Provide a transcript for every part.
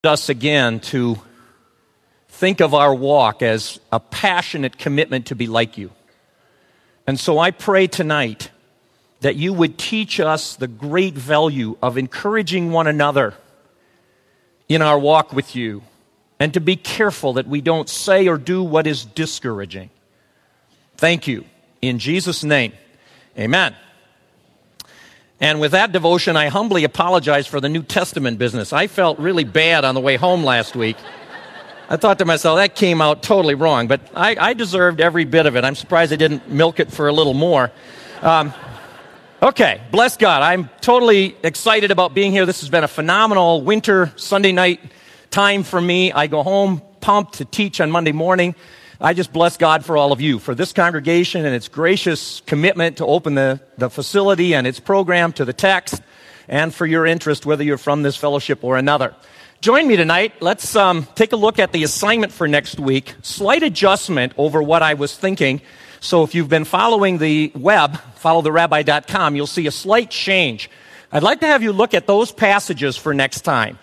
us again to think of our walk as a passionate commitment to be like you. And so I pray tonight that you would teach us the great value of encouraging one another in our walk with you, and to be careful that we don't say or do what is discouraging. Thank you. In Jesus' name, amen. And with that devotion, I humbly apologize for the New Testament business. I felt really bad on the way home last week. I thought to myself, that came out totally wrong, but I deserved every bit of it. I'm surprised I didn't milk it for a little more. Okay, bless God. I'm totally excited about being here. This has been a phenomenal winter Sunday night time for me. I go home pumped to teach on Monday morning. I just bless God for all of you, for this congregation and its gracious commitment to open the facility and its program to the text, and for your interest, whether you're from this fellowship or another. Join me tonight. Let's take a look at the assignment for next week. Slight adjustment over what I was thinking. So if you've been following the web, followtherabbi.com, you'll see a slight change. I'd like to have you look at those passages for next time.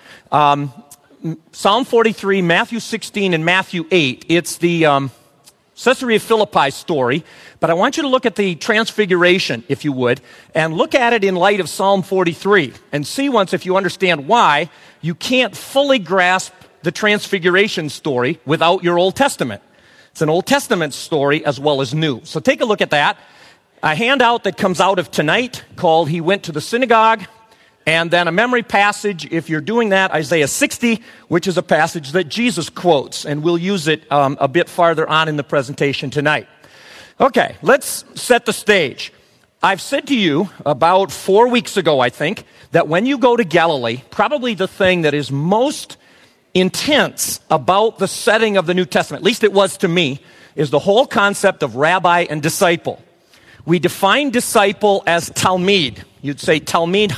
Psalm 43, Matthew 16, and Matthew 8. It's the Caesarea Philippi story, but I want you to look at the Transfiguration, if you would, and look at it in light of Psalm 43, and see once if you understand why you can't fully grasp the Transfiguration story without your Old Testament. It's an Old Testament story as well as New. So take a look at that. A handout that comes out of tonight called He Went to the Synagogue, and then a memory passage, if you're doing that, Isaiah 60, which is a passage that Jesus quotes, and we'll use it a bit farther on in the presentation tonight. Okay, let's set the stage. I've said to you about 4 weeks ago, I think, that when you go to Galilee, probably the thing that is most intense about the setting of the New Testament, at least it was to me, is the whole concept of rabbi and disciple. We define disciple as talmid. You'd say talmid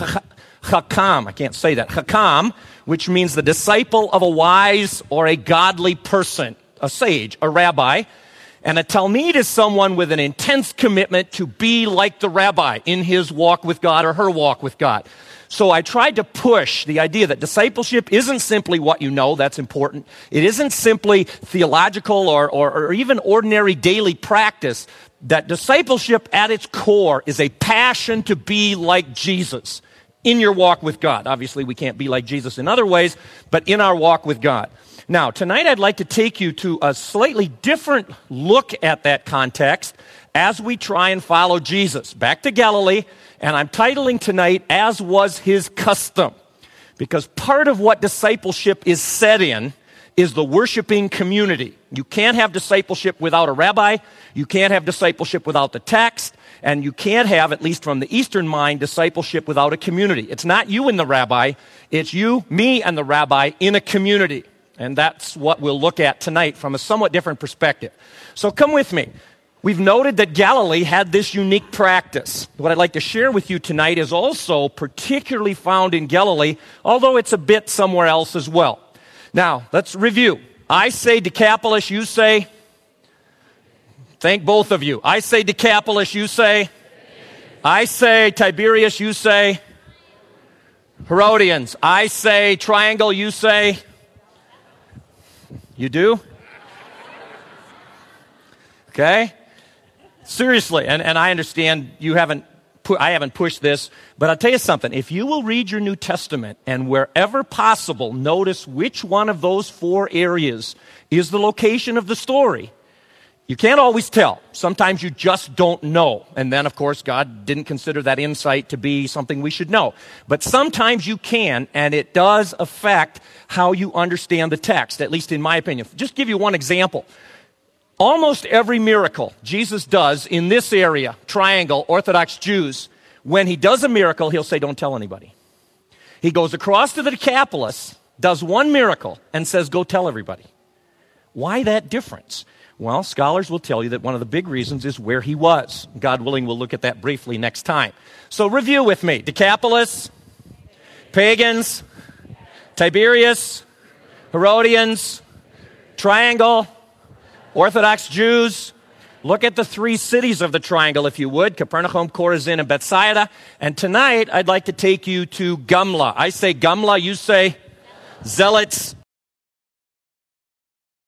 Hakam, I can't say that. Hakam, which means the disciple of a wise or a godly person, a sage, a rabbi. And a talmid is someone with an intense commitment to be like the rabbi in his walk with God or her walk with God. So I tried to push the idea that discipleship isn't simply what you know, that's important. It isn't simply theological or even ordinary daily practice. That discipleship at its core is a passion to be like Jesus in your walk with God. Obviously, we can't be like Jesus in other ways, but in our walk with God. Now, tonight I'd like to take you to a slightly different look at that context as we try and follow Jesus. Back to Galilee, and I'm titling tonight, As Was His Custom, because part of what discipleship is set in is the worshiping community. You can't have discipleship without a rabbi. You can't have discipleship without the text. And you can't have, at least from the Eastern mind, discipleship without a community. It's not you and the rabbi. It's you, me, and the rabbi in a community. And that's what we'll look at tonight from a somewhat different perspective. So come with me. We've noted that Galilee had this unique practice. What I'd like to share with you tonight is also particularly found in Galilee, although it's a bit somewhere else as well. Now, let's review. I say Decapolis, you say... Thank both of you. I say Decapolis, you say. I say Tiberias, you say. Herodians. I say triangle, you say. You do? Okay? Seriously, and I understand you I haven't pushed this, but I'll tell you something. If you will read your New Testament and wherever possible, notice which one of those 4 areas is the location of the story. You can't always tell. Sometimes you just don't know. And then, of course, God didn't consider that insight to be something we should know. But sometimes you can, and it does affect how you understand the text, at least in my opinion. Just give you one example. Almost every miracle Jesus does in this area, triangle, Orthodox Jews, when he does a miracle, he'll say, don't tell anybody. He goes across to the Decapolis, does one miracle, and says, go tell everybody. Why that difference? Well, scholars will tell you that one of the big reasons is where he was. God willing, we'll look at that briefly next time. So review with me. Decapolis, pagans, Tiberias, Herodians, triangle, Orthodox Jews. Look at the 3 cities of the triangle, if you would, Capernaum, Chorazin, and Bethsaida. And tonight, I'd like to take you to Gamla. I say Gamla, you say zealots,